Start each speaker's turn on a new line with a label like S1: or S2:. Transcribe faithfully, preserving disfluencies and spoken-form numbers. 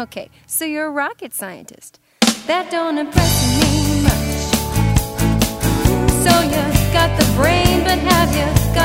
S1: Okay, so you're a rocket scientist. That don't impress me much. So you got the brain, but have you got